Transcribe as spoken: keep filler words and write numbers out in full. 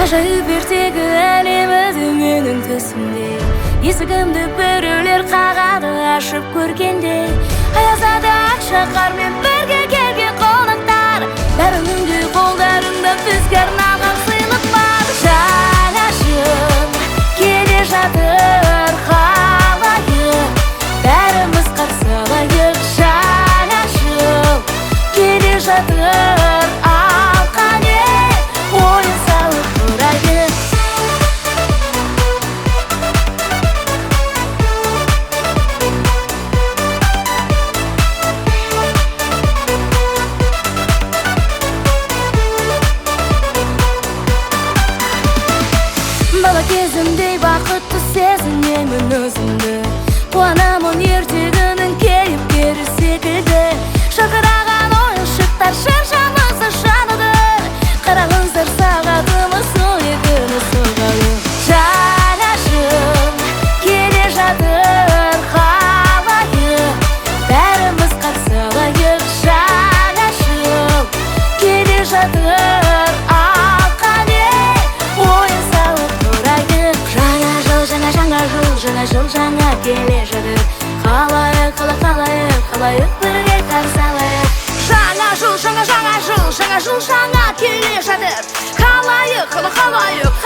Ғажайып ертегі әлемі менің төсімде, есігімді біреулер қағады ашып көргенде. Аязада ақша қармен бірге келген қонақтар, бәрінің де қолдарында бізге арналған сыйлық бар. Жаңа жыл келе жатыр, қалайық бәріміз қарсы алайық. Жаңа жыл келе жатыр, ал қане ойын салып тұрайық. Бала кезімдей бақытты сезінемін өзімді, қуанамын ертегінің кейіпкері секілді. Шақыраған ойыншықтар шаршамызды жанады, қараңыздар сағатымыз он екіні соғады. Жаңа жыл келе жатыр, қалайық бәріміз қарсы алайық. Жаңа жыл келе жатыр, ал қане ойын салып тұрайық. Жаңа жыл, жаңа жаңа жыл, жаңа жыл жаңа келе жатыр, қалайық, қалай қалайық, қалайық бірге қарсы алайық. Жаңа жыл, жаңа жаңа жыл, жаңа жыл жаңа келе жатыр, қалайық, қалай қалайық,